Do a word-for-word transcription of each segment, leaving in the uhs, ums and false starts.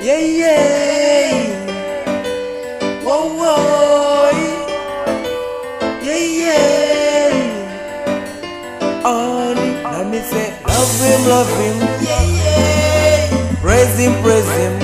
Yeah, yeah. Whoa, whoa. Yeah, yeah. On it. Let me say, love him, love him. Yeah, yeah. Praise him, praise him.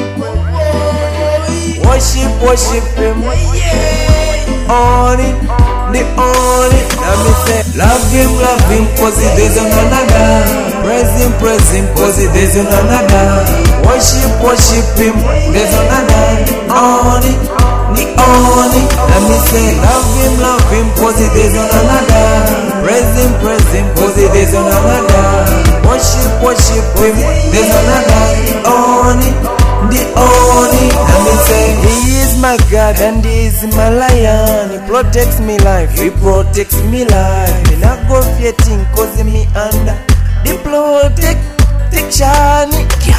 Worship, worship him. Yeah, yeah. On it, the on it. Let me say, love him, love him, cause he doesn't another. Praise him, praise him, cause he doesn't another. Worship, worship him, there's another. On it, the on it. Let me say, love him, love him, cause he doesn't another. Praise him, praise him, cause he doesn't another. Worship, worship him, there's another. On it, the on it. Let me say, he is my God and he is my lion. He protects me life, he protects me life. Me not go fighting cause me under the protection.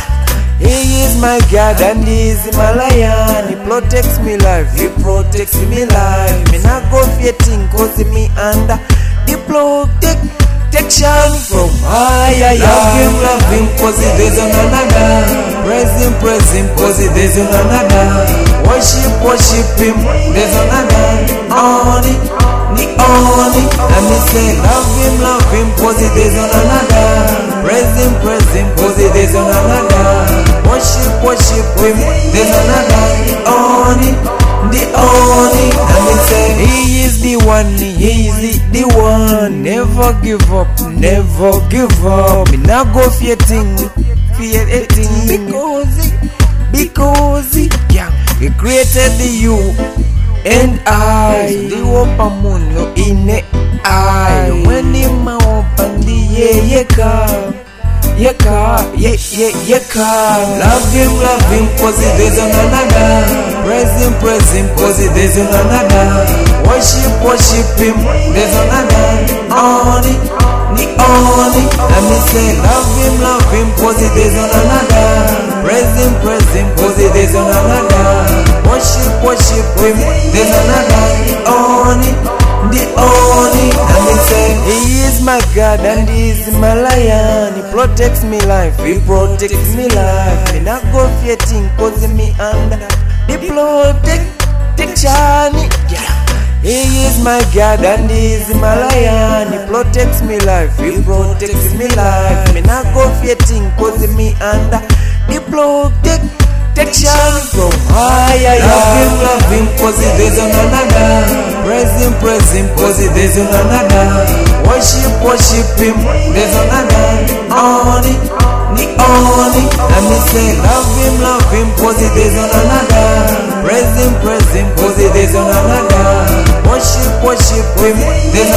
He is my God and he is my lion. He protects me life, he protects me life. Me not go fighting cause me under the protection from higher. Love him, love him, cause he doesn't another. Praise him, praise him, cause he doesn't another. Worship, worship him, there's another. On it, the on it. Let me say, love him, love him, cause he doesn't another. Praise him, praise him, cause he doesn't another. Worship, worship him, there's another. On it, the on it. Let me say, he is the one, he is the, the one. Never give up, never give up. Me not go fighting, fighting because he, because he, yeah. He created the you and I. The open moon no in the eye. When him open the yeah yeah car. Yeah, car, yeah, yeah, yeah, car. Love him, love him, cause he doesn't another. Praise him, praise him, cause he doesn't another. Worship, worship him, there's another. On it, the on it. Let me say, love him, love him, cause he doesn't another. Praise him, praise him, cause he doesn't another. Worship, worship him, there's another. On it, the on it. Let me say, he is my God and he is my lion. He protects me life, he protects me life. Me not go fighting cause me under the protection. He is my God and he is my lion. He protects me life, he protects me life. Me not go fighting cause me under the protection from higher. Love him, love him, cause he doesn't another. Praise him, praise him, cause he doesn't another. Worship, worship him, there's another. On it, the on it. Let me say, love him, love him, cause he doesn't another. Praise him, praise him, cause he doesn't another. Worship, worship him, there's